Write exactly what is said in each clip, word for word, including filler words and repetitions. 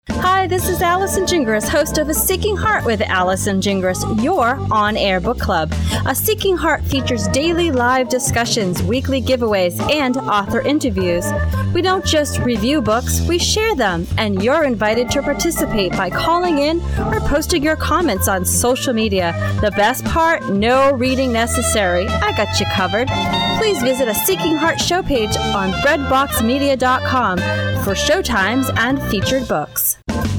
Hi, this is Allison Gingras, host of A Seeking Heart with Allison Gingras, your on-air book club. A Seeking Heart features daily live discussions, weekly giveaways, and author interviews. We don't just review books, we share them, and you're invited to participate by calling in or posting your comments on social media. The best part, no reading necessary. I got you covered. Please visit A Seeking Heart show page on bread box media dot com for showtimes and featured books.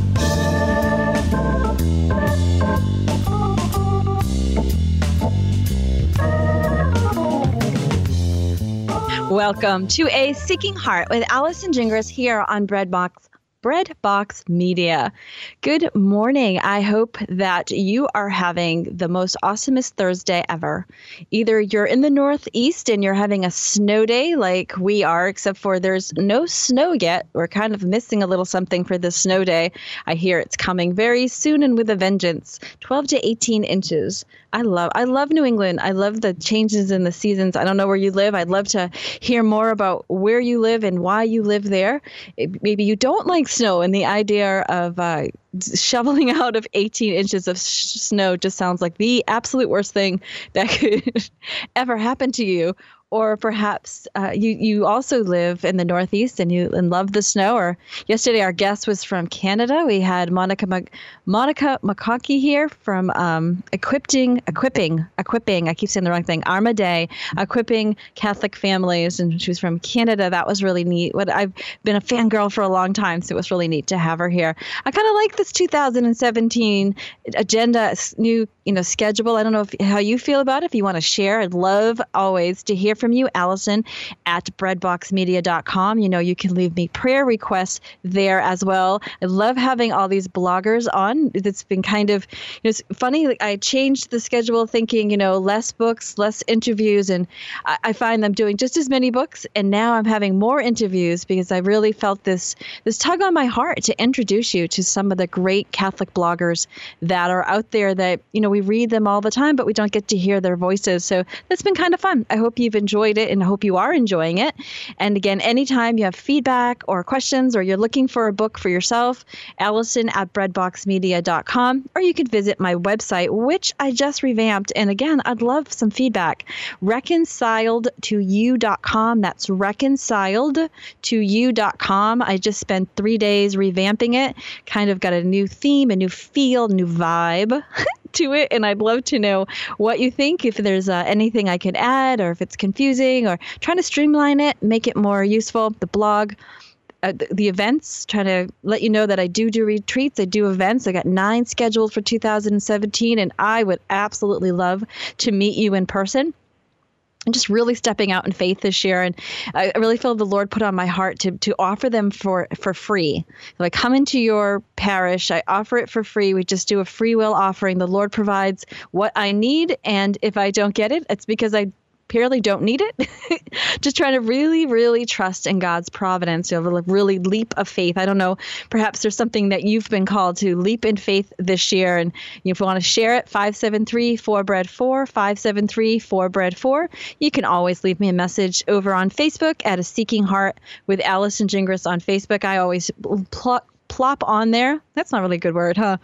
Welcome to A Seeking Heart with Allison Gingras here on Breadbox Breadbox Media. Good morning. I hope that you are having the most awesomest Thursday ever. Either you're in the Northeast and you're having a snow day like we are, except for there's no snow yet. We're kind of missing a little something for this snow day. I hear it's coming very soon and with a vengeance. twelve to eighteen inches. I love I love New England. I love the changes in the seasons. I don't know where you live. I'd love to hear more about where you live and why you live there. It, maybe you don't like snow, and the idea of uh, shoveling out of eighteen inches of sh- snow just sounds like the absolute worst thing that could ever happen to you. Or perhaps uh, you you also live in the Northeast and you and love the snow. Or yesterday our guest was from Canada. We had Monica Mac- Monica McConkey here from um, equipping equipping equipping. I keep saying the wrong thing. Armaday, equipping Catholic families, and she was from Canada. That was really neat. What I've been a fangirl for a long time, so it was really neat to have her here. I kind of like this two thousand seventeen agenda, new you know schedule. I don't know if, how you feel about it. If you want to share, I'd love always to hear from you, Allison, at breadbox media dot com. You know, you can leave me prayer requests there as well. I love having all these bloggers on. It's been kind of, you know, it's funny. Like, I changed the schedule thinking, you know, less books, less interviews, and I, I find them doing just as many books. And now I'm having more interviews because I really felt this, this tug on my heart to introduce you to some of the great Catholic bloggers that are out there that, you know, we read them all the time, but we don't get to hear their voices. So that's been kind of fun. I hope you've enjoyed enjoyed it and I hope you are enjoying it. And again, anytime you have feedback or questions or you're looking for a book for yourself, Allison at breadbox media dot com, or you could visit my website, which I just revamped. And again, I'd love some feedback. reconciled to you dot com. That's reconciled to you dot com. I just spent three days revamping it, kind of got a new theme, a new feel, new vibe to it, and I'd love to know what you think, if there's uh, anything I could add, or if it's confusing, or trying to streamline it, make it more useful. The blog, uh, the, the events, trying to let you know that I do do retreats, I do events. I got nine scheduled for two thousand seventeen, and I would absolutely love to meet you in person. I'm just really stepping out in faith this year. And I really feel the Lord put on my heart to to offer them for, for free. So I come into your parish, I offer it for free. We just do a free will offering. The Lord provides what I need. And if I don't get it, it's because I purely don't need it. Just trying to really, really trust in God's providence. You know, really leap of faith. I don't know, perhaps there's something that you've been called to leap in faith this year. And if you want to share it, five seven three, four bread four, five seven three, four bread four. You can always leave me a message over on Facebook at A Seeking Heart with Allison Gingras on Facebook. I always pluck plop on there. That's not really a good word, huh?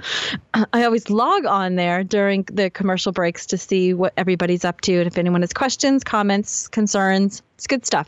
I always log on there during the commercial breaks to see what everybody's up to. And if anyone has questions, comments, concerns, it's good stuff.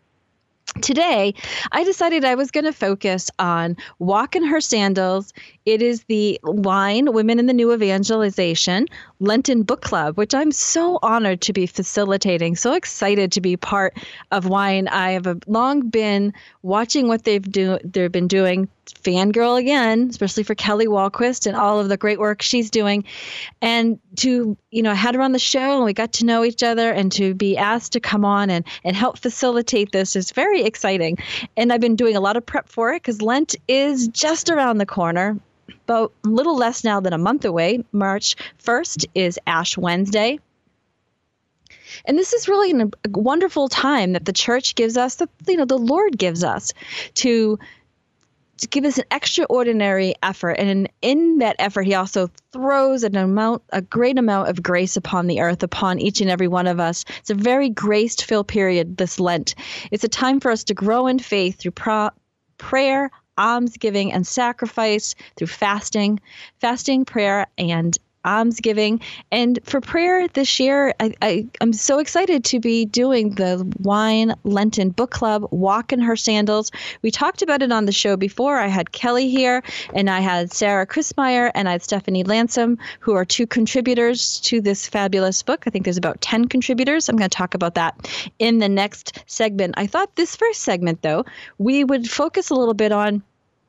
Today, I decided I was going to focus on Walk in Her Sandals. It is the Wine, Women in the New Evangelization Lenten Book Club, which I'm so honored to be facilitating, so excited to be part of Wine. I have long been watching what they've do they've been doing, fangirl again, especially for Kelly Walquist and all of the great work she's doing. And to, you know, I had her on the show and we got to know each other, and to be asked to come on and, and help facilitate this is very exciting. And I've been doing a lot of prep for it because Lent is just around the corner. About a little less now than a month away. March first is Ash Wednesday. And this is really an, a wonderful time that the church gives us, that, you know, the Lord gives us to, to give us an extraordinary effort. And in, in that effort, he also throws an amount, a great amount of grace upon the earth, upon each and every one of us. It's a very grace-filled period, this Lent. It's a time for us to grow in faith through pro- prayer, almsgiving and sacrifice through fasting, fasting, prayer, and almsgiving. And for prayer this year, I, I, I'm so excited to be doing the Wine Lenten Book Club, Walk in Her Sandals. We talked about it on the show before. I had Kelly here, and I had Sarah Christmeyer, and I had Stephanie Lansom, who are two contributors to this fabulous book. I think there's about ten contributors. I'm going to talk about that in the next segment. I thought this first segment, though, we would focus a little bit on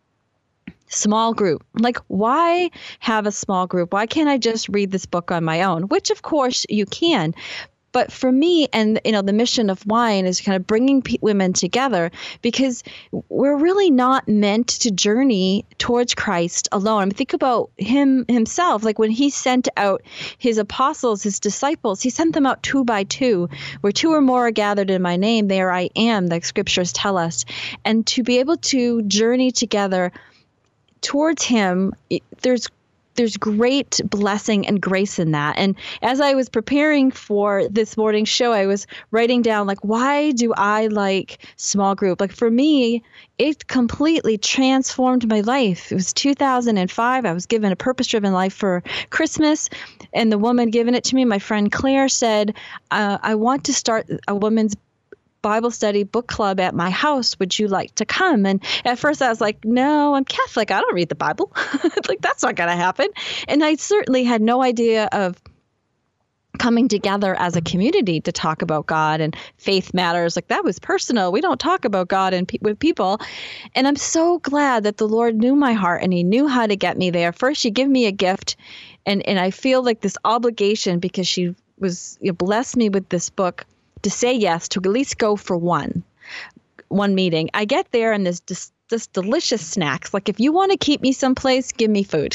small group. Like, why have a small group? Why can't I just read this book on my own? Which, of course, you can. But for me, and you know, the mission of Wine is kind of bringing pe- women together, because we're really not meant to journey towards Christ alone. I mean, think about him himself. Like when he sent out his apostles, his disciples, he sent them out two by two. Where two or more are gathered in my name, there I am, the scriptures tell us. And to be able to journey together towards him, there's there's great blessing and grace in that. And as I was preparing for this morning's show, I was writing down, like, why do I like small group? Like, for me, it completely transformed my life. It was two thousand five. I was given a purpose-driven life for Christmas. And the woman giving it to me, my friend Claire, said, uh, I want to start a women's Bible study book club at my house. Would you like to come? And at first I was like, no, I'm Catholic. I don't read the Bible. Like, that's not going to happen. And I certainly had no idea of coming together as a community to talk about God and faith matters. Like, that was personal. We don't talk about God and pe- with people. And I'm so glad that the Lord knew my heart and he knew how to get me there. First, she gave me a gift. And, and I feel like this obligation, because she was, you know, blessed me with this book, to say yes, to at least go for one, one meeting. I get there and there's just this delicious snacks. Like, if you want to keep me someplace, give me food.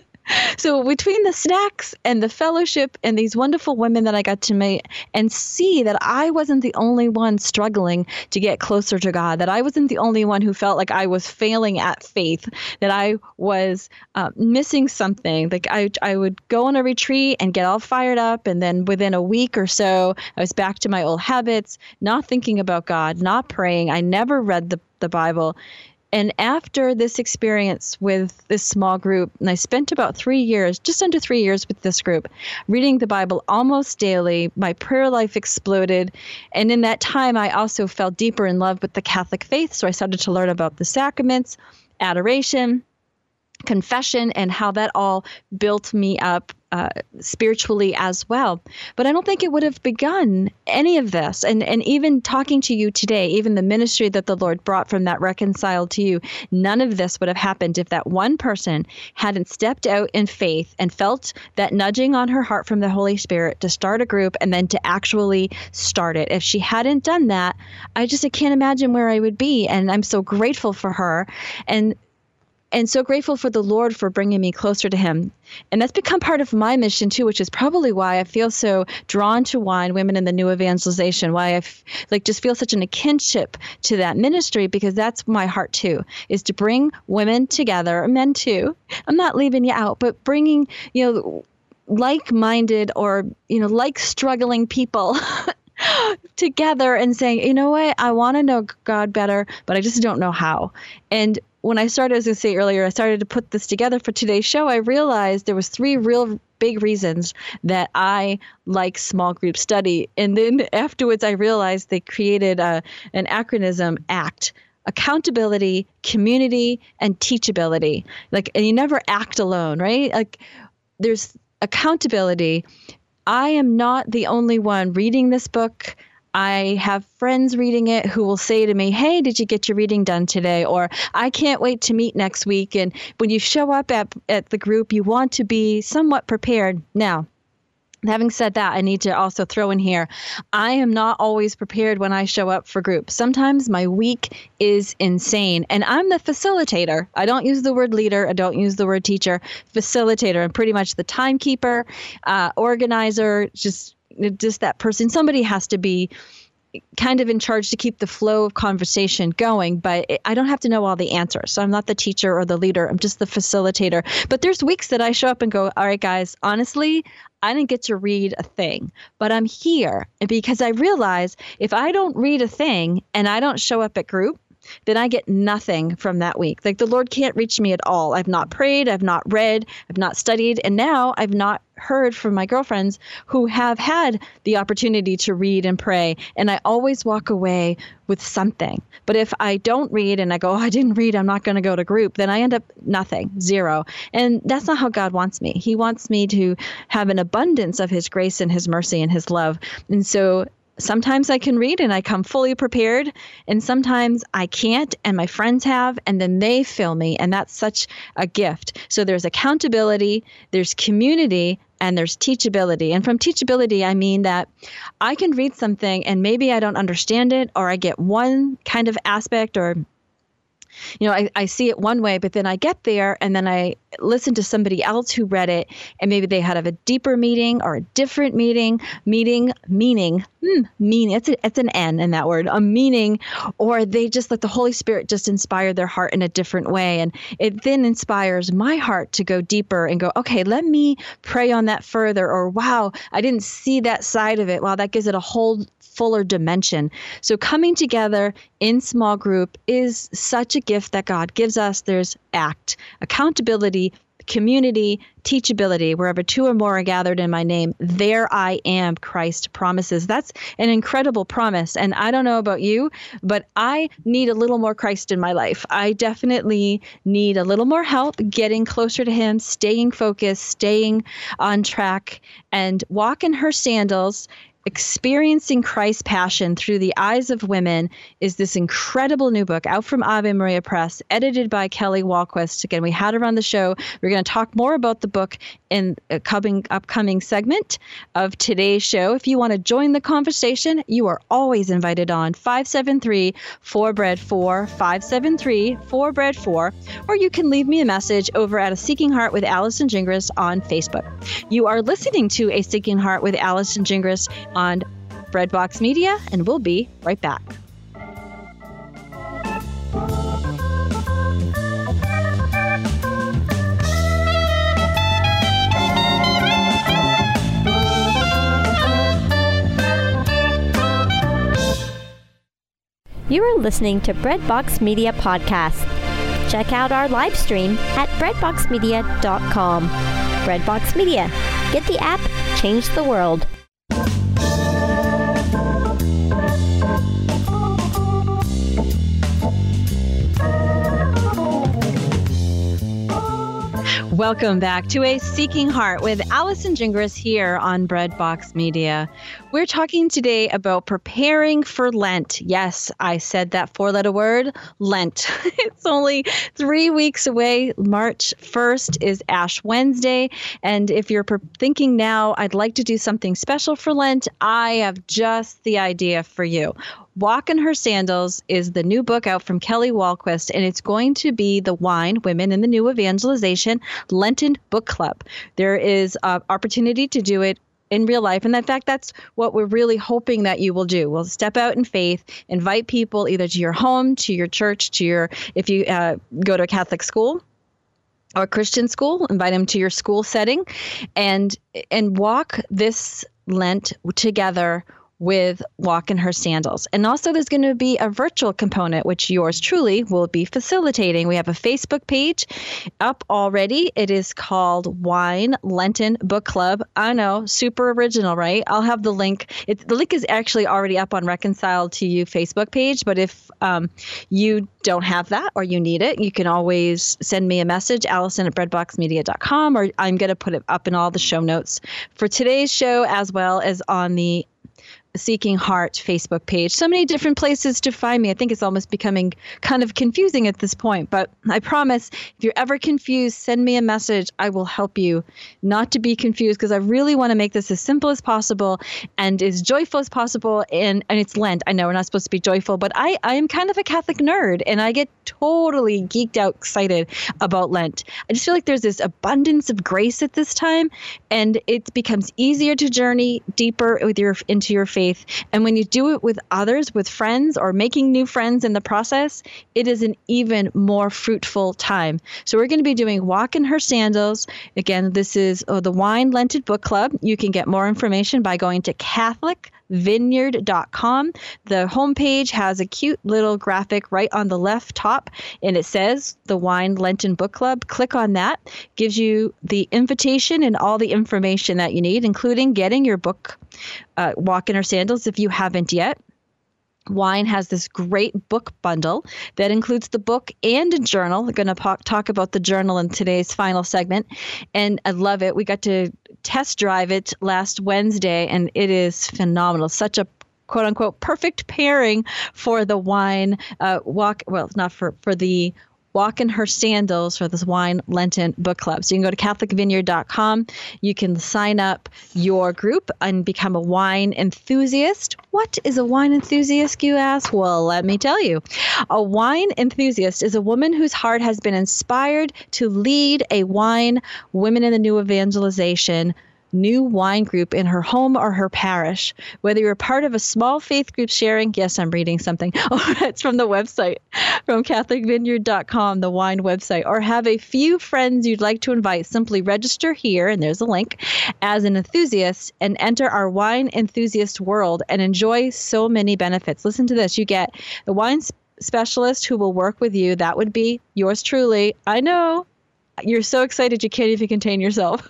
So between the snacks and the fellowship and these wonderful women that I got to meet and see that I wasn't the only one struggling to get closer to God, that I wasn't the only one who felt like I was failing at faith, that I was uh, missing something. Like I, I would go on a retreat and get all fired up. And then within a week or so, I was back to my old habits, not thinking about God, not praying. I never read the, the Bible. And after this experience with this small group, and I spent about three years, just under three years with this group, reading the Bible almost daily, my prayer life exploded. And in that time, I also fell deeper in love with the Catholic faith. So I started to learn about the sacraments, adoration, confession, and how that all built me up uh, spiritually as well. But I don't think it would have begun any of this. And and even talking to you today, even the ministry that the Lord brought from that Reconciled to You, none of this would have happened if that one person hadn't stepped out in faith and felt that nudging on her heart from the Holy Spirit to start a group and then to actually start it. If she hadn't done that, I just I can't imagine where I would be. And I'm so grateful for her. And And so grateful for the Lord for bringing me closer to him. And that's become part of my mission, too, which is probably why I feel so drawn to Wine, Women in the New Evangelization, why I f- like just feel such an, a kinship to that ministry, because that's my heart, too, is to bring women together, men, too. I'm not leaving you out, but bringing, you know, like-minded or, you know, like struggling people together and saying, you know what, I want to know God better, but I just don't know how. And when I started, as I say earlier, I started to put this together for today's show, I realized there was three real big reasons that I like small group study. And then afterwards, I realized they created a, an acronym, ACT. Accountability, community, and teachability. Like, and you never act alone, right? Like, there's accountability. I am not the only one reading this book. I have friends reading it who will say to me, hey, did you get your reading done today? Or I can't wait to meet next week. And when you show up at, at the group, you want to be somewhat prepared. Now, having said that, I need to also throw in here, I am not always prepared when I show up for groups. Sometimes my week is insane, and I'm the facilitator. I don't use the word leader. I don't use the word teacher. Facilitator. I'm pretty much the timekeeper, uh, organizer, just just that person. Somebody has to be kind of in charge to keep the flow of conversation going, but it, I don't have to know all the answers. So I'm not the teacher or the leader. I'm just the facilitator. But there's weeks that I show up and go, all right, guys, honestly, I didn't get to read a thing, but I'm here. And because I realize if I don't read a thing and I don't show up at group, then I get nothing from that week. Like the Lord can't reach me at all. I've not prayed, I've not read, I've not studied, and now I've not heard from my girlfriends who have had the opportunity to read and pray. And I always walk away with something. But if I don't read and I go, oh, I didn't read, I'm not going to go to group, then I end up nothing, zero. And that's not how God wants me. He wants me to have an abundance of his grace and his mercy and his love. And so sometimes I can read and I come fully prepared, and sometimes I can't, and my friends have, and then they fill me, and that's such a gift. So there's accountability, there's community, and there's teachability. And from teachability, I mean that I can read something and maybe I don't understand it, or I get one kind of aspect, or you know, I, I see it one way, but then I get there and then I listen to somebody else who read it, and maybe they had a deeper meaning or a different meaning, meaning, meaning, hmm, meaning, it's, a, it's an N in that word, a meaning, or they just let the Holy Spirit just inspire their heart in a different way. And it then inspires my heart to go deeper and go, okay, let me pray on that further. Or, wow, I didn't see that side of it. Wow, that gives it a whole fuller dimension. So coming together in small group is such a gift that God gives us. There's ACT, accountability, community, teachability. Wherever two or more are gathered in my name, there I am, Christ promises. That's an incredible promise. And I don't know about you, but I need a little more Christ in my life. I definitely need a little more help getting closer to him, staying focused, staying on track, and walk in her sandals. Experiencing Christ's Passion Through the Eyes of Women is this incredible new book out from Ave Maria Press, edited by Kelly Wahlquist. Again, we had her on the show. We're going to talk more about the book in a coming, upcoming segment of today's show. If you want to join the conversation, you are always invited on five seven three, four bread four, five seven three, four bread four, or you can leave me a message over at A Seeking Heart with Allison Gingras on Facebook. You are listening to A Seeking Heart with Allison Gingras on Breadbox Media, and we'll be right back. You are listening to Breadbox Media Podcast. Check out our live stream at breadbox media dot com. Breadbox Media. Get the app, change the world. Welcome back to A Seeking Heart with Allison Gingras here on Breadbox Media. We're talking today about preparing for Lent. Yes, I said that four-letter word, Lent. It's only three weeks away. March first is Ash Wednesday. And if you're thinking now, I'd like to do something special for Lent, I have just the idea for you. Walk in Her Sandals is the new book out from Kelly Wahlquist, and it's going to be the Wine, Women in the New Evangelization Lenten Book Club. There is an opportunity to do it in real life. And in fact, that's what we're really hoping that you will do. We'll step out in faith, invite people either to your home, to your church, to your, if you uh, go to a Catholic school or Christian school, invite them to your school setting, and and walk this Lent together with Walk in Her Sandals. And also there's going to be a virtual component, which yours truly will be facilitating. We have a Facebook page up already. It is called Wine Lenten Book Club. I know, super original, right? I'll have the link. It, the link is actually already up on Reconciled to You Facebook page, but if um, you don't have that or you need it, you can always send me a message, Allison at breadbox media dot com, or I'm going to put it up in all the show notes for today's show, as well as on the Seeking Heart Facebook page. So many different places to find me. I think it's almost becoming kind of confusing at this point, but I promise if you're ever confused, send me a message. I will help you not to be confused, because I really want to make this as simple as possible and as joyful as possible. And, and it's Lent. I know we're not supposed to be joyful, but I, I am kind of a Catholic nerd, and I get totally geeked out excited about Lent. I just feel like there's this abundance of grace at this time, and it becomes easier to journey deeper with your into your faith. And when you do it with others, with friends, or making new friends in the process, it is an even more fruitful time. So we're going to be doing Walk in Her Sandals. Again, this is oh, the Wine Lenten Book Club. You can get more information by going to catholic vineyard dot com. The homepage has a cute little graphic right on the left top, and it says the Wine Lenten Book Club. Click on that. Gives you the invitation and all the information that you need, including getting your book, uh, Walk in Her Sandals, if you haven't yet. Wine has this great book bundle that includes the book and a journal. We're going to po- talk about the journal in today's final segment, and I love it. We got to test drive it last Wednesday, and it is phenomenal. Such a quote unquote perfect pairing for the wine uh, walk. Well, not for, for the Walk in Her Sandals for this Wine Lenten Book Club. So you can go to catholic vineyard dot com. You can sign up your group and become a wine enthusiast. What is a wine enthusiast, you ask? Well, let me tell you. A wine enthusiast is a woman whose heart has been inspired to lead a wine Women in the New Evangelization new wine group in her home or her parish. Whether you're part of a small faith group sharing, yes, I'm reading something. Oh, it's from the website, from catholic vineyard dot com, the wine website, or have a few friends you'd like to invite, simply register here, and there's a link, as an enthusiast and enter our wine enthusiast world and enjoy so many benefits. Listen to this. You get the wine specialist who will work with you. That would be yours truly. I know. You're so excited you can't even contain yourself.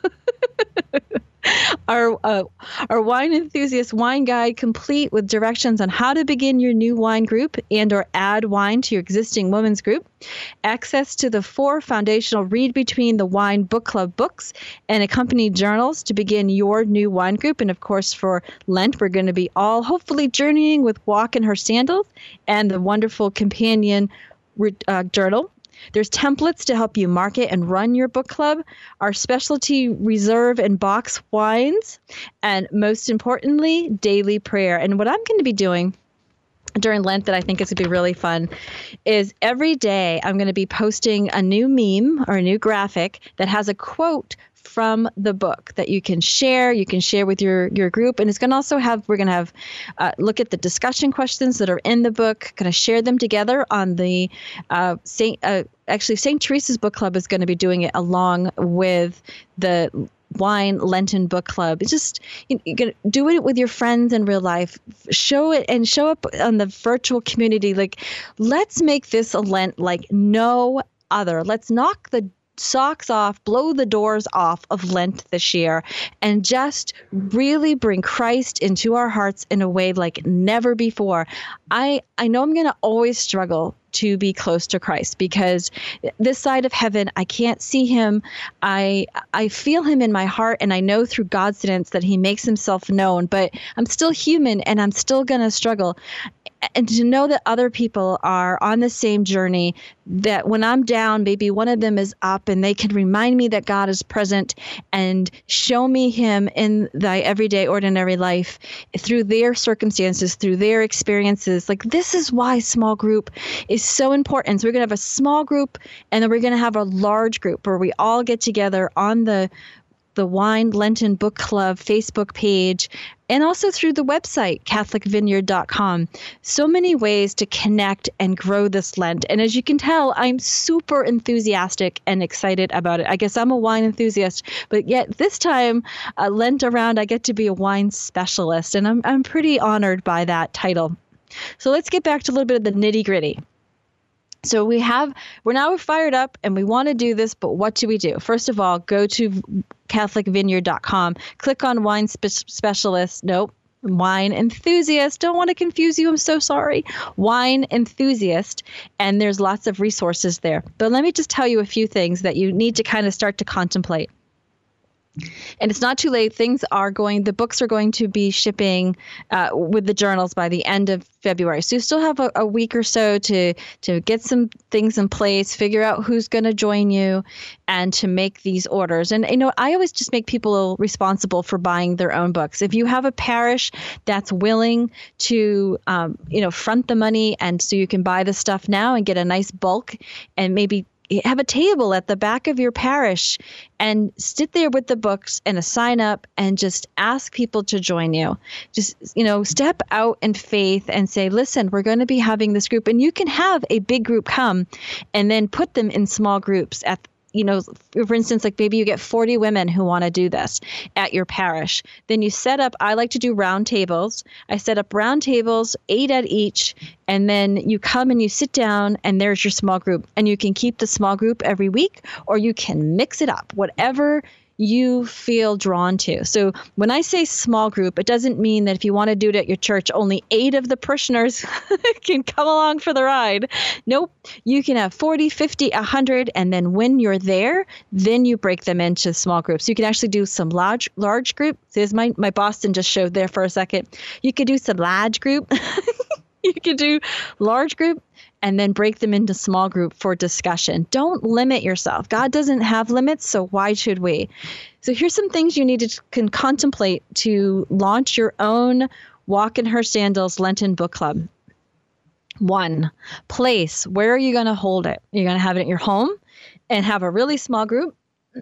Our uh, our wine enthusiast wine guide, complete with directions on how to begin your new wine group and or add wine to your existing women's group. Access to the four foundational Read Between the Wine Book Club books and accompanied journals to begin your new wine group. And of course, for Lent, we're going to be all hopefully journeying with Walk in Her Sandals and the wonderful companion uh, journal. There's templates to help you market and run your book club, our specialty reserve and box wines, and most importantly, daily prayer. And what I'm going to be doing during Lent that I think is going to be really fun is every day I'm going to be posting a new meme or a new graphic that has a quote from the book that you can share. You can share with your, your group. And it's going to also have, we're going to have, uh, look at the discussion questions that are in the book, going to share them together on the uh, Saint, uh, actually Saint Teresa's Book Club is going to be doing it along with the Wine Lenten Book Club. It's just, you, you can do it with your friends in real life. Show it and show up on the virtual community. Like, let's make this a Lent like no other. Let's knock the socks off, blow the doors off of Lent this year, and just really bring Christ into our hearts in a way like never before. I, I know I'm going to always struggle to be close to Christ because this side of heaven, I can't see him. I I feel him in my heart, and I know through God's guidance that he makes himself known, but I'm still human and I'm still going to struggle. And to know that other people are on the same journey, that when I'm down, maybe one of them is up and they can remind me that God is present and show me him in thy everyday, ordinary life through their circumstances, through their experiences. Like, this is why small group is so important. So we're going to have a small group, and then we're going to have a large group where we all get together on the the Wine Lenten Book Club Facebook page, and also through the website, catholic vineyard dot com. So many ways to connect and grow this Lent. And as you can tell, I'm super enthusiastic and excited about it. I guess I'm a wine enthusiast, but yet this time, uh, Lent around, I get to be a wine specialist, and I'm I'm pretty honored by that title. So let's get back to a little bit of the nitty gritty. So we have, we're now fired up and we want to do this, but what do we do? First of all, go to catholic vineyard dot com, click on wine spe- specialist. Nope. Wine enthusiast. Don't want to confuse you. I'm so sorry. Wine enthusiast. And there's lots of resources there. But let me just tell you a few things that you need to kind of start to contemplate. And it's not too late. Things are going, the books are going to be shipping uh, with the journals by the end of February. So you still have a, a week or so to, to get some things in place, figure out who's going to join you, and to make these orders. And, you know, I always just make people responsible for buying their own books. If you have a parish that's willing to, um, you know, front the money, and so you can buy the stuff now and get a nice bulk and maybe have a table at the back of your parish and sit there with the books and a sign up and just ask people to join you. Just, you know, step out in faith and say, listen, we're going to be having this group, and you can have a big group come and then put them in small groups at you know, for instance, like maybe you get forty women who want to do this at your parish. Then you set up, I like to do round tables. I set up round tables, eight at each, and then you come and you sit down and there's your small group. And you can keep the small group every week, or you can mix it up, whatever you feel drawn to. So when I say small group, it doesn't mean that if you want to do it at your church, only eight of the parishioners can come along for the ride. Nope. You can have forty, fifty, one hundred, and then when you're there, then you break them into small groups. You can actually do some large large group. There's my, my Boston just showed there for a second. You could do some large group. You could do large group and then break them into small group for discussion. Don't limit yourself. God doesn't have limits, so why should we? So here's some things you need to can contemplate to launch your own Walk in Her Sandals Lenten Book Club. One, place. Where are you going to hold it? You're going to have it at your home and have a really small group.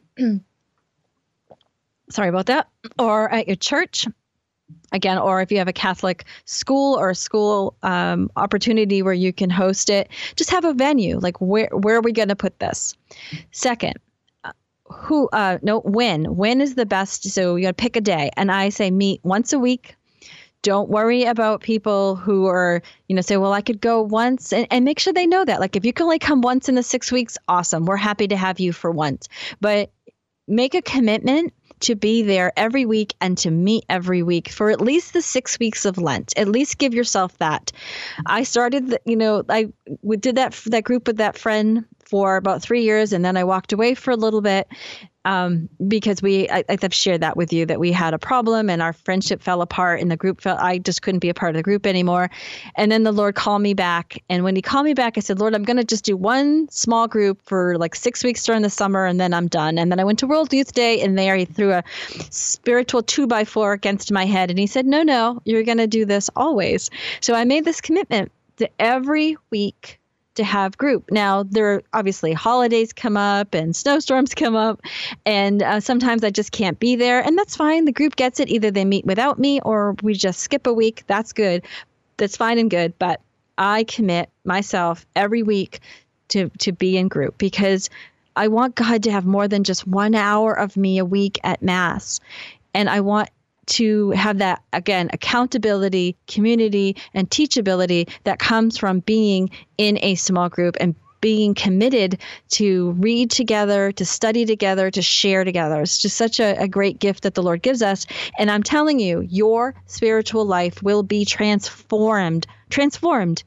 Sorry about that. Or at your church. Again, or if you have a Catholic school or a school um, opportunity where you can host it, just have a venue. Like where where are we going to put this? Second, uh, who uh, no when when is the best? So you got to pick a day, and I say meet once a week. Don't worry about people who are, you know, say, well, I could go once, and, and make sure they know that. Like if you can only come once in the six weeks, awesome. We're happy to have you for once, but make a commitment to be there every week and to meet every week for at least the six weeks of Lent. At least give yourself that. I started, the, you know, I we did that that group with that friend for about three years, and then I walked away for a little bit um, because we, I, I've shared that with you, that we had a problem and our friendship fell apart and the group fell, I just couldn't be a part of the group anymore. And then the Lord called me back. And when he called me back, I said, Lord, I'm going to just do one small group for like six weeks during the summer, and then I'm done. And then I went to World Youth Day, and there he threw a spiritual two by four against my head. And he said, no, no, you're going to do this always. So I made this commitment to every week to have group. Now, there are obviously holidays come up and snowstorms come up, and uh, sometimes I just can't be there, and that's fine. The group gets it. Either they meet without me or we just skip a week. That's good. That's fine and good. But I commit myself every week to, to be in group, because I want God to have more than just one hour of me a week at Mass. And I want to have that, again, accountability, community, and teachability that comes from being in a small group and being committed to read together, to study together, to share together. It's just such a, a great gift that the Lord gives us. And I'm telling you, your spiritual life will be transformed, transformed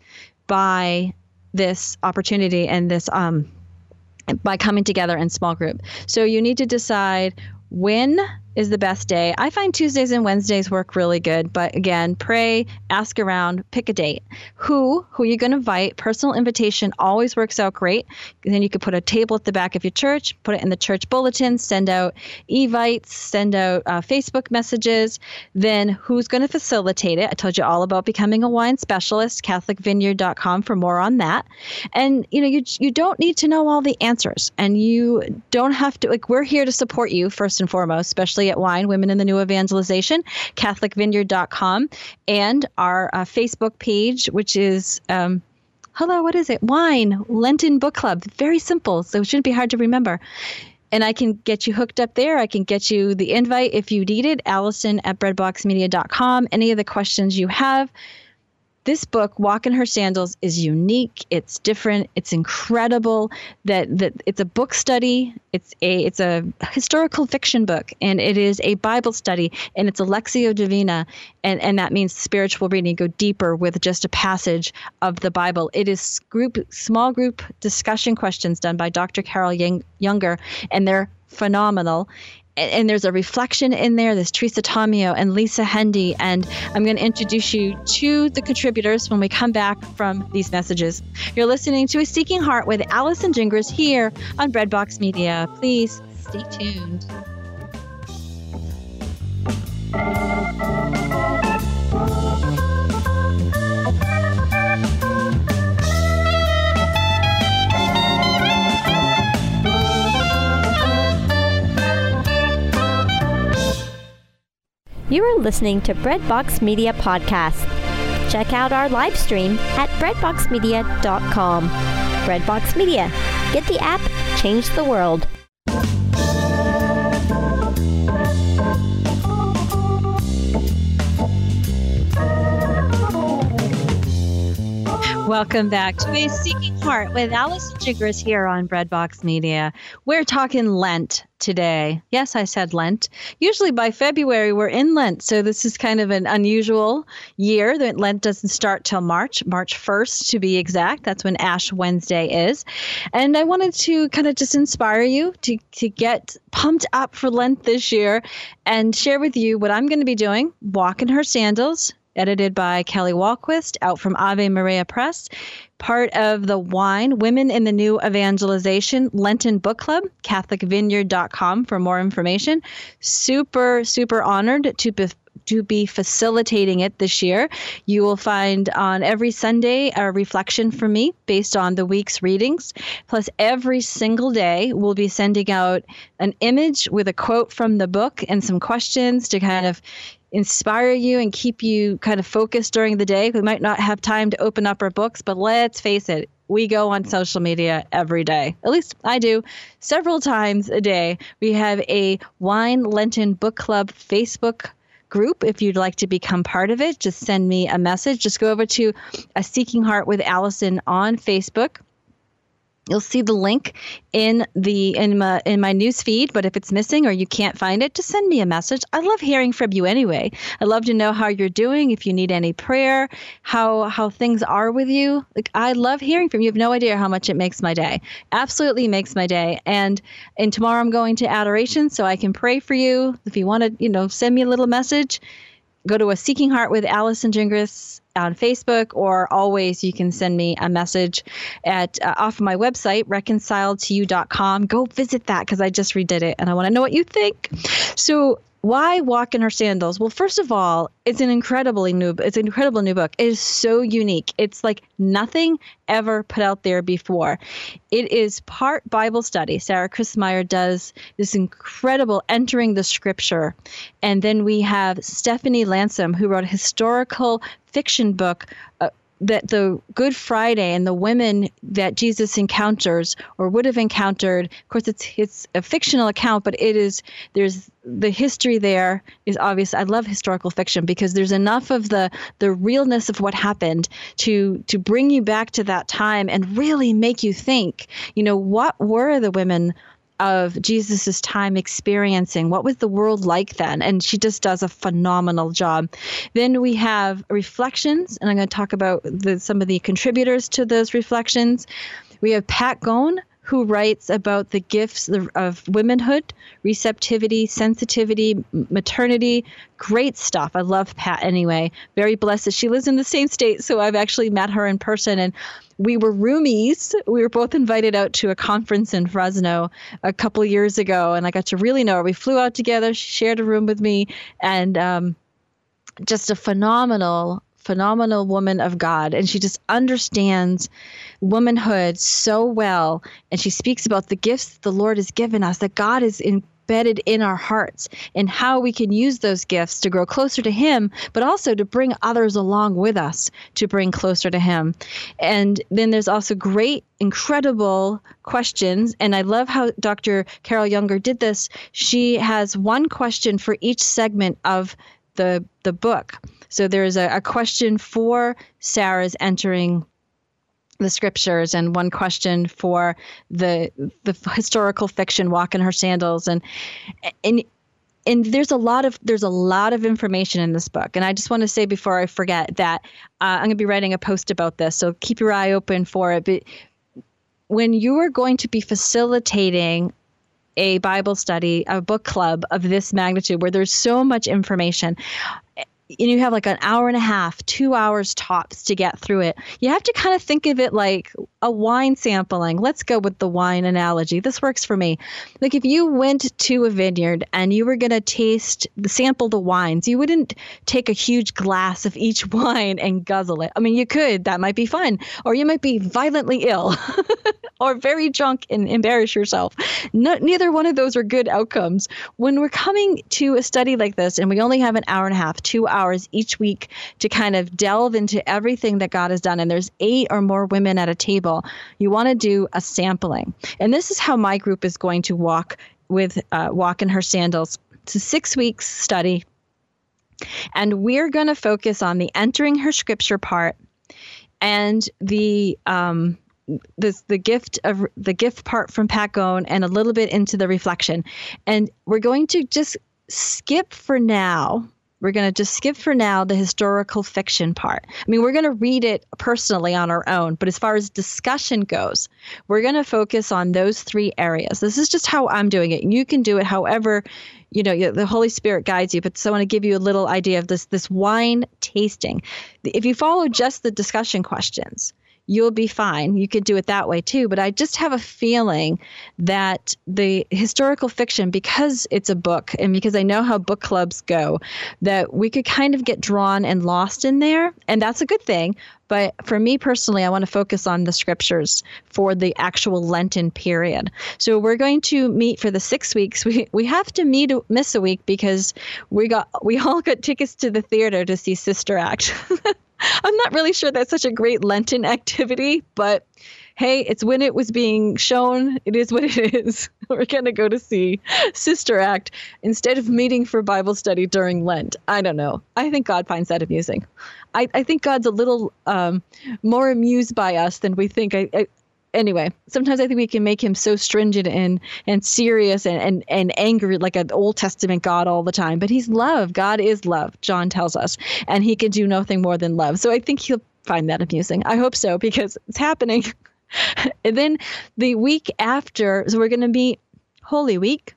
by this opportunity and this, um, by coming together in small group. So you need to decide when is the best day. I find Tuesdays and Wednesdays work really good. But again, pray, ask around, pick a date. Who, who you're going to invite. Personal invitation always works out great. And then you could put a table at the back of your church, put it in the church bulletin, send out evites, send out uh, Facebook messages. Then who's going to facilitate it? I told you all about becoming a wine specialist, catholic vineyard dot com for more on that. And, you know, you you don't need to know all the answers, and you don't have to, like, we're here to support you first and foremost, especially at Wine, Women in the New Evangelization, catholic vineyard dot com, and our uh, Facebook page, which is, um, hello, what is it? Wine, Lenten Book Club. Very simple, so it shouldn't be hard to remember. And I can get you hooked up there. I can get you the invite if you need it, Allison at breadbox media dot com. Any of the questions you have. This book, Walk in Her Sandals, is unique. It's different. It's incredible. That that it's a book study. It's a it's a historical fiction book, and it is a Bible study, and it's a Lectio Divina, and, and that means spiritual reading. You go deeper with just a passage of the Bible. It is group small group discussion questions done by Doctor Carol Young, Younger, and they're phenomenal. And there's a reflection in there. There's Teresa Tomeo and Lisa Hendy. And I'm going to introduce you to the contributors when we come back from these messages. You're listening to A Seeking Heart with Allison Gingras here on Breadbox Media. Please stay tuned. You are listening to Breadbox Media Podcast. Check out our live stream at breadbox media dot com. Breadbox Media. Get the app, change the world. Welcome back to A Seeking Heart with Allison Gingras here on Breadbox Media. We're talking Lent today. Yes, I said Lent. Usually by February, we're in Lent. So this is kind of an unusual year that Lent doesn't start till March, March first to be exact. That's when Ash Wednesday is. And I wanted to kind of just inspire you to, to get pumped up for Lent this year and share with you what I'm going to be doing, Walk in Her Sandals, edited by Kelly Walquist, out from Ave Maria Press, part of the Wine, Women in the New Evangelization Lenten Book Club, catholic vineyard dot com for more information. Super, super honored to be to be facilitating it this year. You will find on every Sunday a reflection from me based on the week's readings. Plus, every single day we'll be sending out an image with a quote from the book and some questions to kind of inspire you and keep you kind of focused during the day. We might not have time to open up our books, but let's face it, we go on social media every day. At least I do, several times a day. We have a Wine Lenten Book Club Facebook group. If you'd like to become part of it, just send me a message. Just go over to A Seeking Heart with Allison on Facebook. You'll see the link in the in my in my news feed, but if it's missing or you can't find it, just send me a message. I love hearing from you anyway. I love to know how you're doing, if you need any prayer, how how things are with you. Like, I love hearing from you. You have no idea how much it makes my day. Absolutely makes my day. And and tomorrow I'm going to adoration, so I can pray for you. If you want to, you know, send me a little message, go to A Seeking Heart with Allison Gingras on Facebook, or always you can send me a message at uh, off of my website, reconciled to you dot com. Go visit that because I just redid it and I want to know what you think. So why Walk in Her Sandals? Well, first of all, it's an incredibly new, it's an incredible new book. It is so unique. It's like nothing ever put out there before. It is part Bible study. Sarah Christmeyer does this incredible entering the scripture. And then we have Stephanie Lansom, who wrote a historical fiction book uh, that the Good Friday and the women that Jesus encounters or would have encountered. Of course, it's it's a fictional account, but it is there's the history there is obvious. I love historical fiction because there's enough of the the realness of what happened to to bring you back to that time and really make you think. You know, what were the women of Jesus's time experiencing? What was the world like then? And she just does a phenomenal job. Then we have reflections, and I'm going to talk about the, some of the contributors to those reflections. We have Pat Gone, who writes about the gifts of womanhood, receptivity, sensitivity, maternity. Great stuff. I love Pat anyway. Very blessed. She lives in the same state, so I've actually met her in person, and we were roomies. We were both invited out to a conference in Fresno a couple of years ago, and I got to really know her. We flew out together. She shared a room with me, and um, just a phenomenal phenomenal woman of God. And she just understands womanhood so well. And she speaks about the gifts the Lord has given us, that God is embedded in our hearts, and how we can use those gifts to grow closer to Him, but also to bring others along with us to bring closer to Him. And then there's also great, incredible questions. And I love how Doctor Carol Younger did this. She has one question for each segment of the the book. So there's a, a question for Sarah's entering the scriptures, and one question for the the historical fiction Walk in Her Sandals, and and and there's a lot of there's a lot of information in this book. And I just want to say before I forget that uh, I'm going to be writing a post about this, so keep your eye open for it. But when you are going to be facilitating a Bible study, a book club of this magnitude, where there's so much information, and you have like an hour and a half, two hours tops to get through it, you have to kind of think of it like a wine sampling. Let's go with the wine analogy. This works for me. Like if you went to a vineyard and you were going to taste, sample the wines, you wouldn't take a huge glass of each wine and guzzle it. I mean, you could, that might be fun, or you might be violently ill or very drunk and embarrass yourself. No, neither one of those are good outcomes. When we're coming to a study like this and we only have an hour and a half, two hours, hours each week to kind of delve into everything that God has done. And there's eight or more women at a table. You want to do a sampling. And this is how my group is going to walk with uh, Walk in Her Sandals. It's a six weeks study. And we're going to focus on the entering her scripture part and the um, this the gift of the gift part from Pat Gone, and a little bit into the reflection. And we're going to just skip for now. We're going to just skip for now the historical fiction part. I mean, we're going to read it personally on our own, but as far as discussion goes, we're going to focus on those three areas. This is just how I'm doing it. You can do it however, you know, the Holy Spirit guides you. But so I want to give you a little idea of this, this wine tasting. If you follow just the discussion questions, you'll be fine. You could do it that way too. But I just have a feeling that the historical fiction, because it's a book and because I know how book clubs go, that we could kind of get drawn and lost in there. And that's a good thing. But for me personally, I want to focus on the scriptures for the actual Lenten period. So we're going to meet for the six weeks. We we have to meet miss a week because we got we all got tickets to the theater to see Sister Act. I'm not really sure that's such a great Lenten activity, but hey, it's when it was being shown. It is what it is. We're going to go to see Sister Act instead of meeting for Bible study during Lent. I don't know. I think God finds that amusing. I, I think God's a little um, more amused by us than we think. I, I, anyway, sometimes I think we can make him so stringent and and serious and, and, and angry like an Old Testament God all the time. But he's love. God is love, John tells us. And he can do nothing more than love. So I think he'll find that amusing. I hope so, because it's happening. And then the week after, so we're going to meet Holy Week.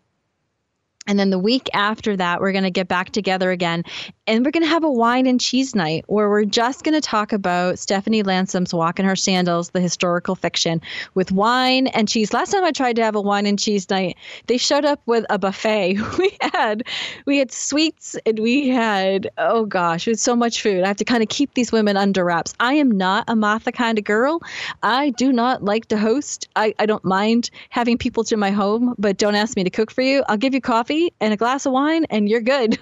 And then the week after that, we're going to get back together again. And we're going to have a wine and cheese night where we're just going to talk about Stephanie Lansom's Walk in Her Sandals, the historical fiction, with wine and cheese. Last time I tried to have a wine and cheese night, they showed up with a buffet. We had we had sweets and we had, oh gosh, it was so much food. I have to kind of keep these women under wraps. I am not a Martha kind of girl. I do not like to host. I, I don't mind having people to my home, but don't ask me to cook for you. I'll give you coffee and a glass of wine and you're good.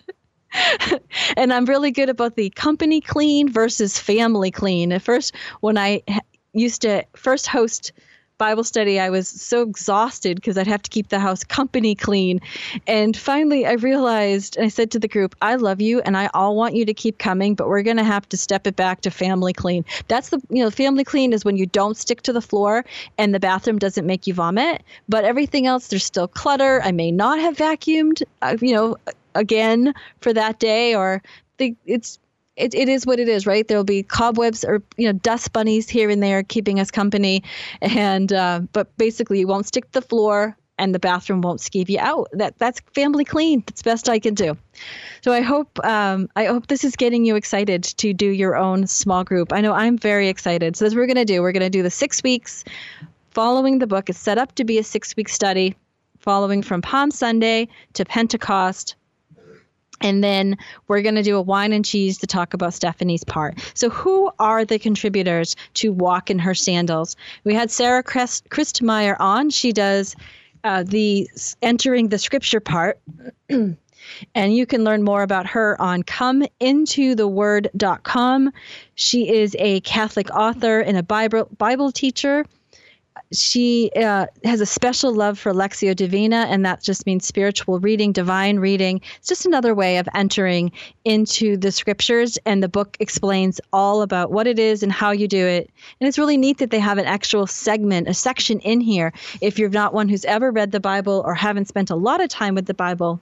And I'm really good about the company clean versus family clean. At first, when I used to first host Bible study, I was so exhausted because I'd have to keep the house company clean. And finally, I realized, and I said to the group, I love you and I all want you to keep coming, but we're going to have to step it back to family clean. That's the, you know, family clean is when you don't stick to the floor and the bathroom doesn't make you vomit. But everything else, there's still clutter. I may not have vacuumed, uh, you know, again for that day, or the, it's It it is what it is, right? There'll be cobwebs or, you know, dust bunnies here and there keeping us company. And uh, but basically you won't stick to the floor and the bathroom won't skeeve you out. That that's family clean. That's best I can do. So I hope um, I hope this is getting you excited to do your own small group. I know I'm very excited. So that's what we're going to do. We're going to do the six weeks following the book. It's set up to be a six week study following from Palm Sunday to Pentecost. And then we're going to do a wine and cheese to talk about Stephanie's part. So who are the contributors to Walk in Her Sandals? We had Sarah Christ- Christmeyer on. She does uh, the entering the scripture part. And you can learn more about her on come into the word dot com. She is a Catholic author and a Bible, Bible teacher. She uh, has a special love for Lectio Divina, and that just means spiritual reading, divine reading. It's just another way of entering into the scriptures, and the book explains all about what it is and how you do it. And it's really neat that they have an actual segment, a section in here. If you're not one who's ever read the Bible or haven't spent a lot of time with the Bible,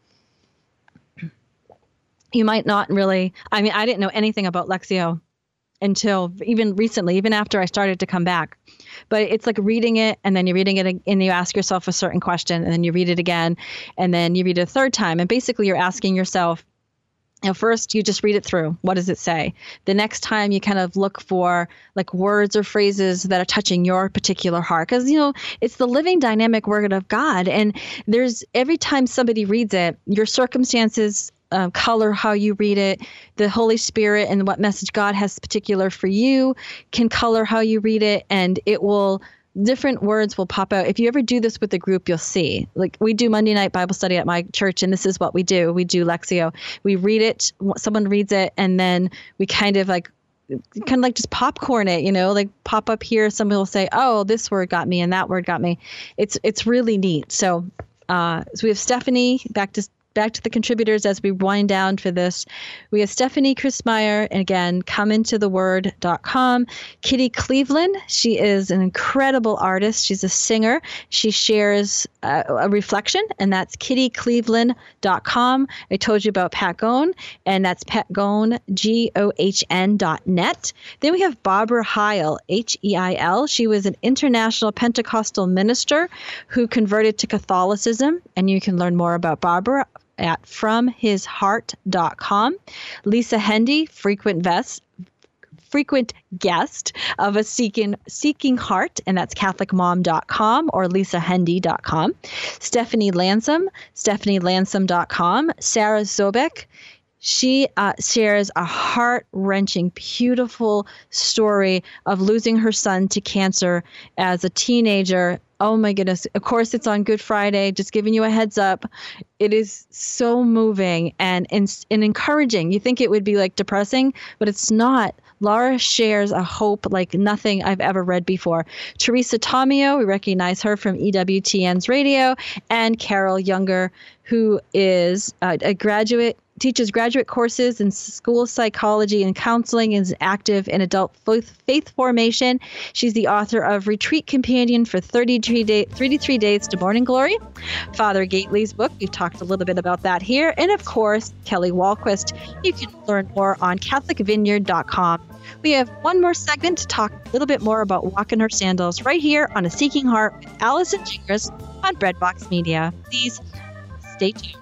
you might not really, I mean, I didn't know anything about Lectio until even recently, even after I started to come back. But it's like reading it, and then you're reading it and you ask yourself a certain question, and then you read it again, and then you read it a third time. And basically you're asking yourself, you know, first you just read it through. What does it say? The next time you kind of look for like words or phrases that are touching your particular heart. Because, you know, it's the living dynamic word of God. And there's every time somebody reads it, your circumstances Uh, color how you read it. The Holy Spirit and what message God has particular for you can color how you read it, and it will different words will pop out. If you ever do this with a group, you'll see. Like we do Monday night Bible study at my church, and this is what we do. We do Lectio. We read it, someone reads it, and then we kind of like, kind of like just popcorn it, you know, like pop up here. Somebody will say, oh, this word got me and that word got me. It's it's really neat. So, uh, so we have Stephanie, back to Back to the contributors as we wind down for this. We have Stephanie Christmeyer, and again, come into the word dot com. Kitty Cleveland, she is an incredible artist. She's a singer. She shares uh, a reflection, and that's kitty cleveland dot com. I told you about Pat Gohn, and that's Pat Gohn, G O H N dot net. Then we have Barbara Heil, H E I L. She was an international Pentecostal minister who converted to Catholicism, and you can learn more about Barbara at from his heart dot com. Lisa Hendy, frequent vest, frequent guest of a Seeking Seeking Heart, and that's catholic mom dot com or lisa hendy dot com. Stephanie Lansom, stephanie lansom dot com. Sarah Zobek, she uh, shares a heart-wrenching, beautiful story of losing her son to cancer as a teenager. Oh my goodness. Of course, it's on Good Friday, just giving you a heads up. It is so moving and, and, and encouraging. You think it would be like depressing, but it's not. Laura shares a hope like nothing I've ever read before. Teresa Tomeo, we recognize her from E W T N's radio, and Carol Younger, who is a, a graduate, teaches graduate courses in school psychology and counseling, and is active in adult faith, faith formation. She's the author of Retreat Companion for thirty-three, day, thirty-three Days to Morning Glory, Father Gately's book. We've talked a little bit about that here. And of course, Kelly Walquist. You can learn more on catholic vineyard dot com. We have one more segment to talk a little bit more about Walk in Her Sandals right here on A Seeking Heart with Allison Gingras on Breadbox Media. Please stay tuned.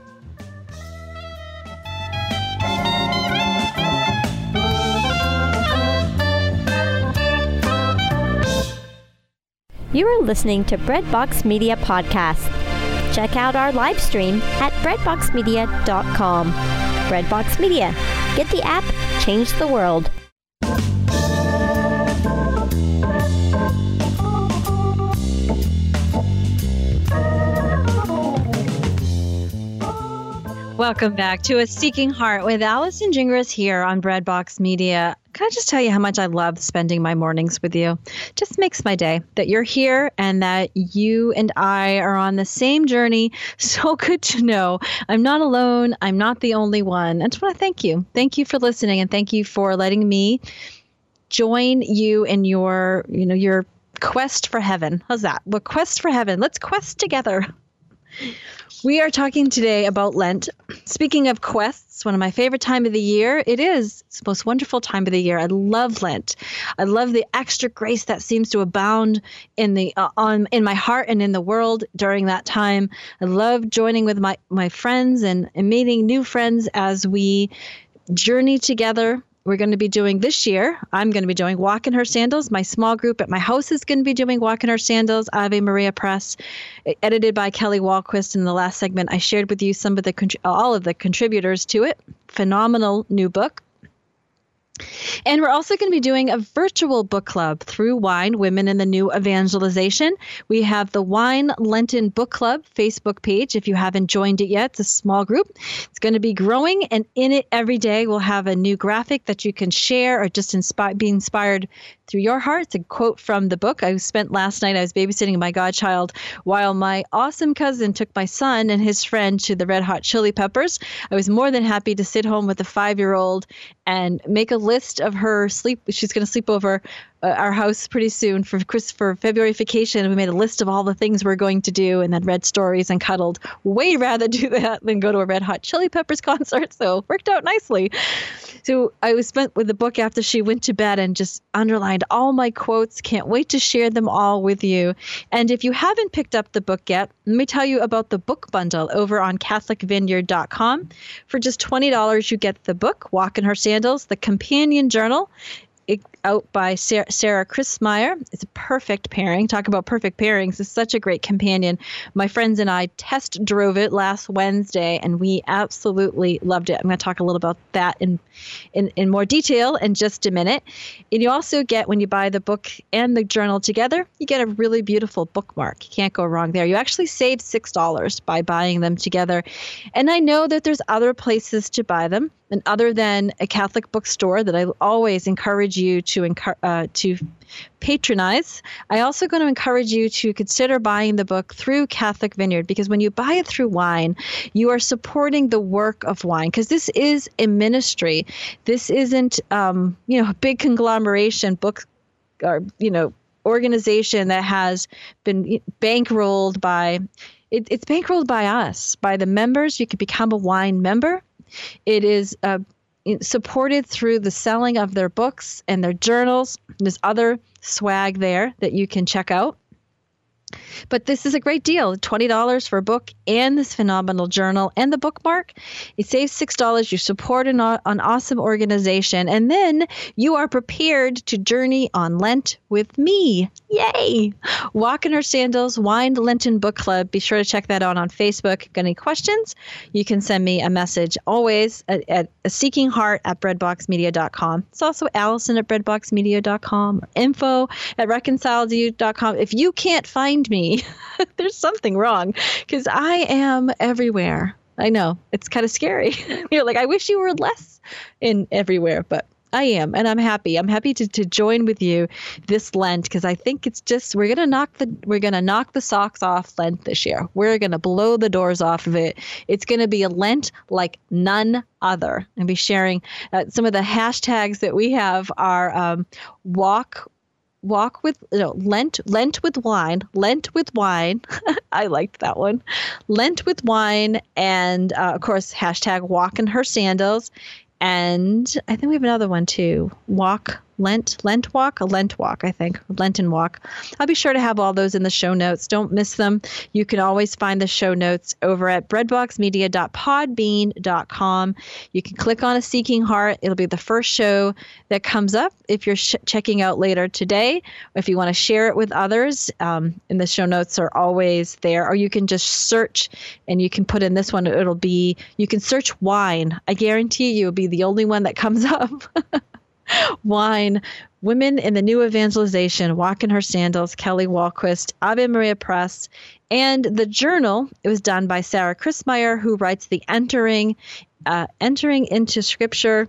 You are listening to Breadbox Media Podcast. Check out our live stream at breadbox media dot com. Breadbox Media. Get the app, change the world. Welcome back to A Seeking Heart with Allison Gingras here on Breadbox Media. Can I just tell you how much I love spending my mornings with you? Just makes my day that you're here and that you and I are on the same journey. So good to know I'm not alone. I'm not the only one. I just want to thank you. Thank you for listening, and thank you for letting me join you in your, you know, your quest for heaven. How's that? Well, quest for heaven. Let's quest together. We are talking today about Lent. Speaking of quests, one of my favorite time of the year. It is. It's the most wonderful time of the year. I love Lent. I love the extra grace that seems to abound in the uh, on in my heart and in the world during that time. I love joining with my, my friends and, and meeting new friends as we journey together. We're going to be doing this year, I'm going to be doing Walk in Her Sandals. My small group at my house is going to be doing Walk in Her Sandals, Ave Maria Press, edited by Kelly Walquist. In the last segment, I shared with you some of the all of the contributors to it. Phenomenal new book. And we're also going to be doing a virtual book club through Wine, Women in the New Evangelization. We have the Wine Lenten Book Club Facebook page. If you haven't joined it yet, it's a small group. It's going to be growing, and in it every day we'll have a new graphic that you can share or just inspi- be inspired through your heart. It's a quote from the book. I spent last night, I was babysitting my godchild while my awesome cousin took my son and his friend to the Red Hot Chili Peppers. I was more than happy to sit home with a five-year-old and make a list of her sleep. She's going to sleep over uh, our house pretty soon for Chris for February vacation. And we made a list of all the things we're going to do, and then read stories and cuddled. Way rather do that than go to a Red Hot Chili Peppers concert. So it worked out nicely. So I was spent with the book after she went to bed and just underlined all my quotes. Can't wait to share them all with you. And if you haven't picked up the book yet, let me tell you about the book bundle over on catholic vineyard dot com. For just twenty dollars, you get the book, Walk in Her Sandals, the companion journal. it, out by Sarah, Sarah Christmyer. It's a perfect pairing. Talk about perfect pairings. It's such a great companion. My friends and I test drove it last Wednesday, and we absolutely loved it. I'm going to talk a little about that in, in, in more detail in just a minute. And you also get, when you buy the book and the journal together, you get a really beautiful bookmark. You can't go wrong there. You actually save six dollars by buying them together. And I know that there's other places to buy them. And other than a Catholic bookstore that I always encourage you to encu- uh, to patronize, I also going to encourage you to consider buying the book through Catholic Vineyard, because when you buy it through Wine, you are supporting the work of Wine, because this is a ministry. This isn't um, you know, a big conglomeration book or you know organization that has been bankrolled by. It, it's bankrolled by us, by the members. You can become a Wine member. It is uh, supported through the selling of their books and their journals. There's other swag there that you can check out. But this is a great deal, twenty dollars for a book and this phenomenal journal and the bookmark. It saves six dollars. You support an, an awesome organization. And then you are prepared to journey on Lent with me. Yay! Walk in Her Sandals, Wine Lenten Book Club. Be sure to check that out on Facebook. If you've got any questions, you can send me a message always at, at a seeking heart at breadbox media dot com. It's also Allison at breadbox media dot com or info at reconciled you dot com. If you can't find me, there's something wrong, because I am everywhere. I know it's kind of scary. You're like, I wish you were less in everywhere, but I am, and I'm happy. I'm happy to, to join with you this Lent, because I think it's just we're gonna knock the we're gonna knock the socks off Lent this year. We're gonna blow the doors off of it. It's gonna be a Lent like none other. And be sharing uh, some of the hashtags that we have are um, walk. Walk with, no, Lent, Lent with wine, Lent with wine. I liked that one. Lent with wine. And uh, of course, hashtag walk in her sandals. And I think we have another one too. Walk, Lent, Lent walk, a Lent walk, I think, Lenten walk. I'll be sure to have all those in the show notes. Don't miss them. You can always find the show notes over at breadbox media dot podbean dot com. You can click on A Seeking Heart. It'll be the first show that comes up if you're sh- checking out later today. If you want to share it with others, um, and the show notes are always there. Or you can just search, and you can put in this one. It'll be, you can search wine. I guarantee you it'll be the only one that comes up. Wine, Women in the New Evangelization, Walk in Her Sandals, Kelly Wahlquist, Ave Maria Press, and the journal. It was done by Sarah Christmyer, who writes the Entering, uh, Entering into Scripture.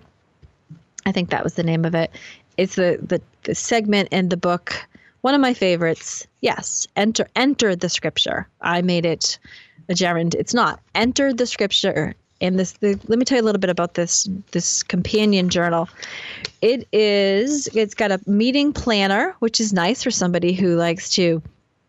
I think that was the name of it. It's the, the, the segment in the book. One of my favorites. Yes, enter enter the Scripture. I made it a gerund. It's not. Enter the Scripture. And this, the, let me tell you a little bit about this this companion journal. It is, it's got a meeting planner, which is nice for somebody who likes to,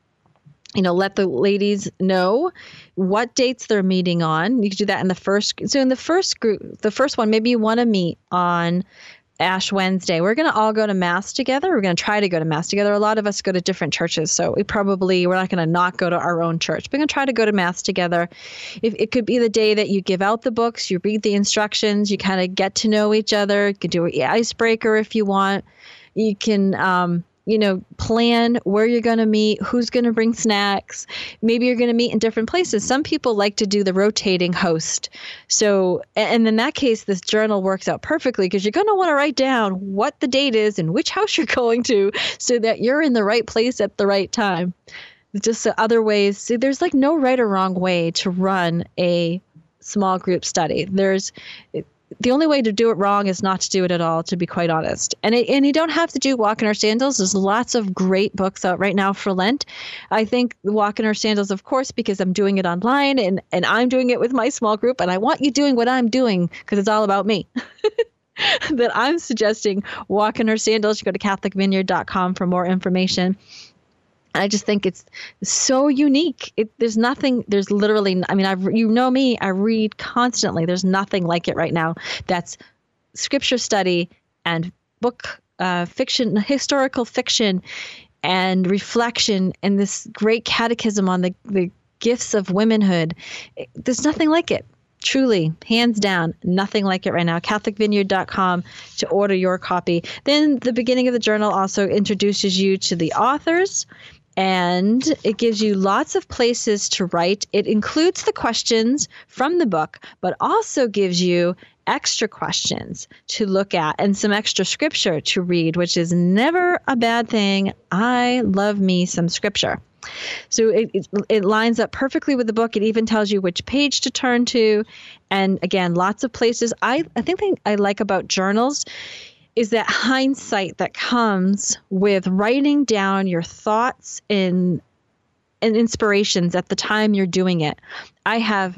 you know, let the ladies know what dates they're meeting on. You can do that in the first. So in the first group, the first one, maybe you want to meet on Ash Wednesday. We're going to all go to Mass together. We're going to try to go to Mass together. A lot of us go to different churches, so we probably, we're not going to not go to our own church. We're going to try to go to Mass together. If it could be the day that you give out the books, you read the instructions, you kind of get to know each other. You can do an icebreaker if you want. You can, um, you know, plan where you're going to meet, who's going to bring snacks. Maybe you're going to meet in different places. Some people like to do the rotating host. So, and in that case, this journal works out perfectly, because you're going to want to write down what the date is and which house you're going to, so that you're in the right place at the right time. Just other ways. So there's like no right or wrong way to run a small group study. There's The only way to do it wrong is not to do it at all, to be quite honest. And it, and you don't have to do Walk in Her Sandals. There's lots of great books out right now for Lent. I think Walk in Her Sandals, of course, because I'm doing it online, and, and I'm doing it with my small group, and I want you doing what I'm doing, because it's all about me. That I'm suggesting Walk in Her Sandals. You go to catholic vineyard dot com for more information. I just think it's so unique. It, there's nothing, there's literally, I mean, I've, you know me, I read constantly. There's nothing like it right now. That's scripture study and book uh, fiction, historical fiction and reflection, and this great catechism on the, the gifts of womanhood. It, there's nothing like it. Truly, hands down, nothing like it right now. Catholic Vineyard dot com to order your copy. Then the beginning of the journal also introduces you to the authors, and it gives you lots of places to write. It includes the questions from the book, but also gives you extra questions to look at and some extra scripture to read, which is never a bad thing. I love me some scripture. So it, it it lines up perfectly with the book. It even tells you which page to turn to. And again, lots of places. I, I think thing I like about journals is that hindsight that comes with writing down your thoughts and, and inspirations at the time you're doing it. I have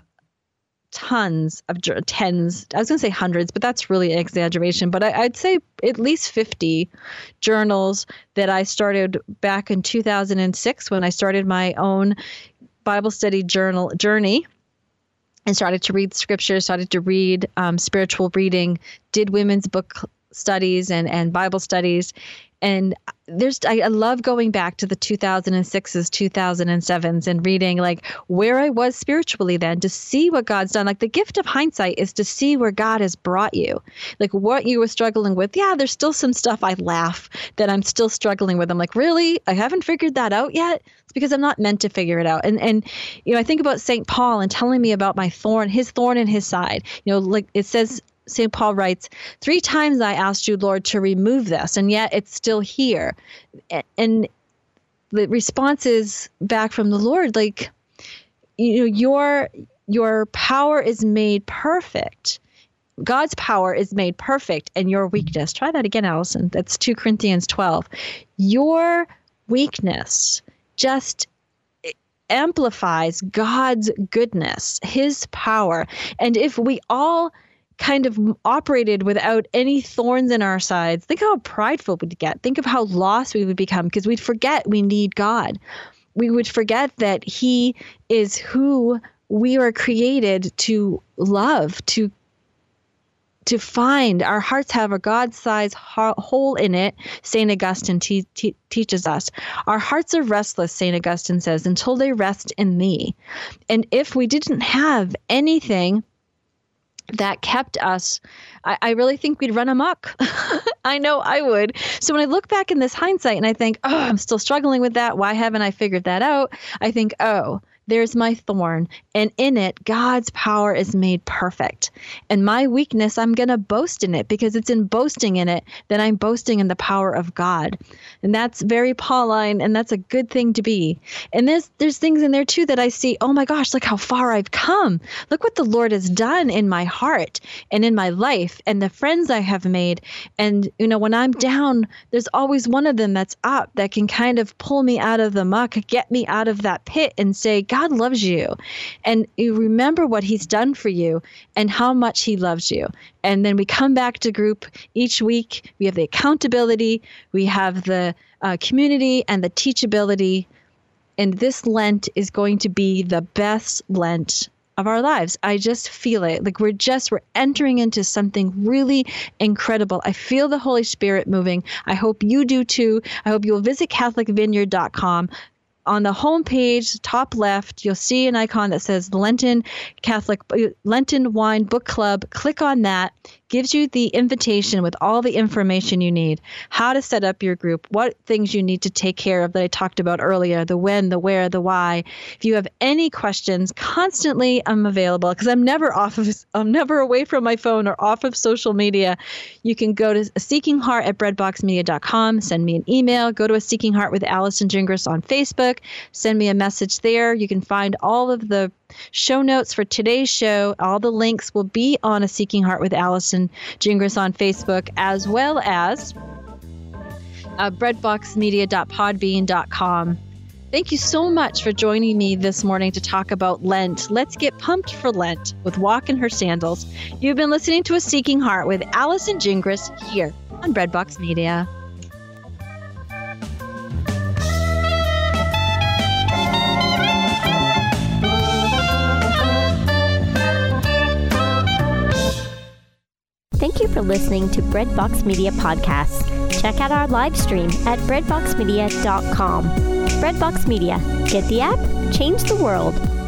tons of tens, I was going to say hundreds, but that's really an exaggeration. But I, I'd say at least fifty journals that I started back in two thousand six when I started my own Bible study journal journey and started to read scripture, started to read um, spiritual reading, did women's book studies and, and Bible studies. And there's, I, I love going back to the two thousand sixes, two thousand sevens and reading like where I was spiritually then to see what God's done. Like the gift of hindsight is to see where God has brought you, like what you were struggling with. Yeah, there's still some stuff I laugh that I'm still struggling with. I'm like, really? I haven't figured that out yet? It's because I'm not meant to figure it out. And, and you know, I think about Saint Paul and telling me about my thorn, his thorn in his side. You know, like it says, Saint Paul writes, three times I asked you, Lord, to remove this, and yet it's still here. And the response is back from the Lord, like, you know, your your power is made perfect. God's power is made perfect in your weakness. Try that again, Allison. That's two Corinthians twelve. Your weakness just amplifies God's goodness, his power. And if we all kind of operated without any thorns in our sides, think how prideful we'd get. Think of how lost we would become because we'd forget we need God. We would forget that he is who we are created to love, to to find. Our hearts have a God-sized hole in it, Saint Augustine te- te- teaches us. Our hearts are restless, Saint Augustine says, until they rest in thee. And if we didn't have anything that kept us, I, I really think we'd run amok. I know I would. So when I look back in this hindsight and I think, oh, I'm still struggling with that. Why haven't I figured that out? I think, oh, there's my thorn. And in it, God's power is made perfect. And my weakness, I'm going to boast in it because it's in boasting in it that I'm boasting in the power of God. And that's very Pauline, and that's a good thing to be. And there's, there's things in there too that I see, oh my gosh, look how far I've come. Look what the Lord has done in my heart and in my life and the friends I have made. And, you know, when I'm down, there's always one of them that's up that can kind of pull me out of the muck, get me out of that pit and say, God loves you. And you remember what he's done for you and how much he loves you. And then we come back to group each week. We have the accountability. We have the uh, community and the teachability. And this Lent is going to be the best Lent of our lives. I just feel it. Like we're just, we're entering into something really incredible. I feel the Holy Spirit moving. I hope you do too. I hope you'll visit Catholic Vineyard dot com. On the homepage, top left, you'll see an icon that says Lenten Catholic Lenten Wine Book Club. Click on that. Gives you the invitation with all the information you need, how to set up your group, what things you need to take care of that I talked about earlier, the when, the where, the why. If you have any questions, constantly I'm available because I'm never off of, I'm never away from my phone or off of social media. You can go to Seeking Heart at bread box media dot com, send me an email, go to A Seeking Heart with Allison Gingras on Facebook, send me a message there. You can find all of the show notes for today's show. All the links will be on A Seeking Heart with Allison Gingras on Facebook, as well as uh, bread box media dot podbean dot com. Thank you so much for joining me this morning to talk about Lent. Let's get pumped for Lent with Walk in Her Sandals. You've been listening to A Seeking Heart with Allison Gingras here on Breadbox Media. Thank you for listening to Breadbox Media Podcast. Check out our live stream at bread box media dot com. Breadbox Media. Get the app, change the world.